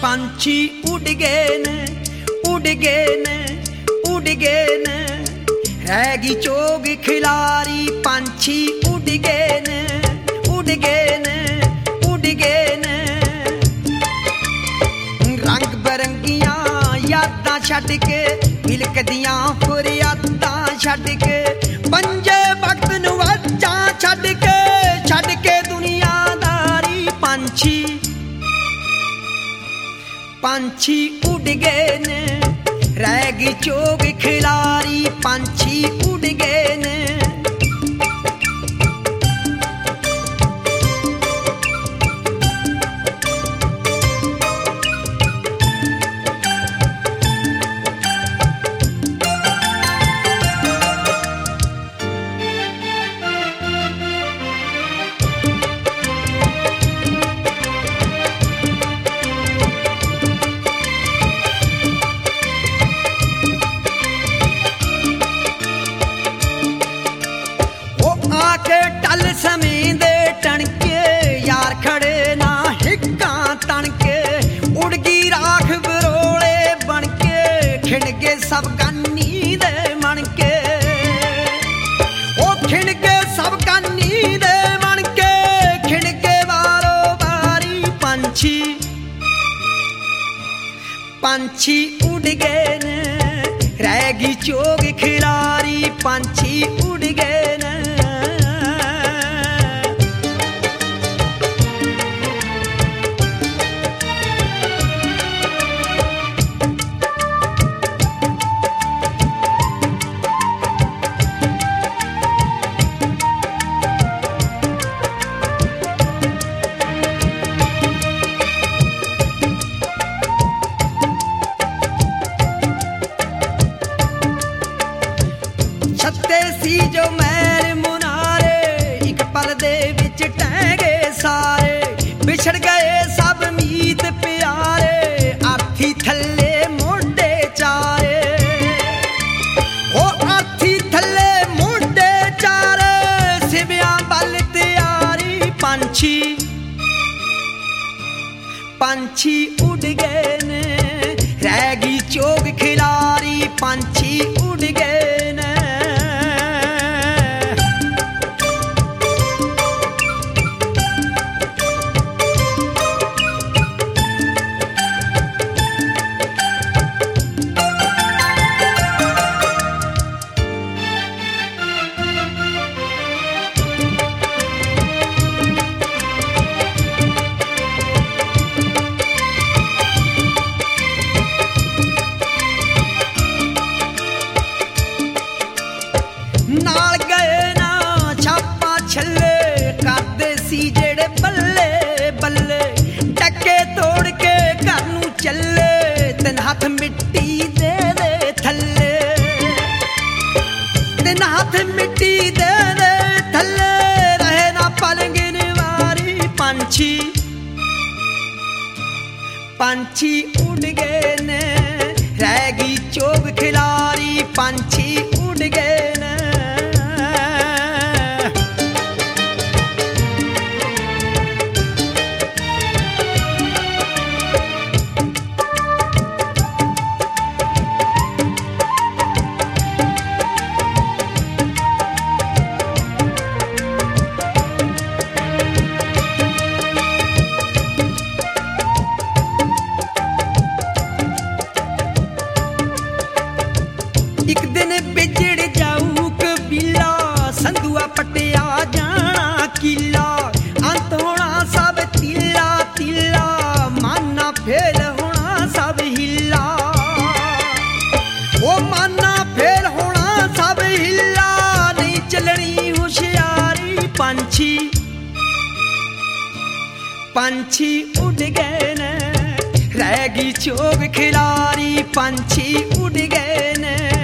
पंछी उड़ गए ने, उड़ गए ने, उड़ गए ने, रहेगी चोग खिलारी। पंछी उड़ गए ने, उड़ गए ने, उड़ गए ने, रंग बरंगियां यादां छड्ड के, मिलकदियां फरियादां छड्ड के, पंजे वक्त नूं वाजां छड्ड के दुनियादारी। पंछी पंछी उड़ गए ने, रहेगी चोग खिलारी। पंछी उड़ गए ने। टल समय दे टणके, यार खड़े ना हिक्कां तणके, उड़ गई राख बरोले बनके, खिंड गए सब गानी दे मनके। ओ खिंड गए सब गानी दे मनके, खिंड गए बारो बारी। पंछी पंछी उड़ गए ने, रहेगी चोग खिलारी। पंछी उड़ गए ने। छत्ते सी जो मैल मुनारे, एक पल दे विच टह गए सारे, बिछड़ गए सब मीत प्यारे, अर्थी थल्ले मोढे चारे। ओ अर्थी थल्ले मोढे चारे, सिवियां बल तैयारी। पंछी पंछी उड़ गए ने, रहेगी चोग खिलारी। पंछी उड़ गए ने। नाल गए ना छापा छल्ले, करदे सी जेड़े बल्ले बल्ले, टके तोड़ के घर नूं चले, तिन हथ मिट्टी दे दे थल्ले, तिन हथ मिट्टी दे दे थल्ले, रहे ना पलंग निवारी। पंछी पंछी उड़ गए ने, रहेगी चोग खिलारी। पंछी उड़ गए ने। एक दिन बिजड़ जाऊ कबीला, संधुआ पटिया जाना किला, अंत होना सब तिला तिला, माना फेल होना सब हिला। ओ माना फेल होना सब हिला, नहीं चलनी होशियारी। पंछी पंछी उड़ गए ने, रहेगी चोग खिलारी। पंछी उड़ गए ने।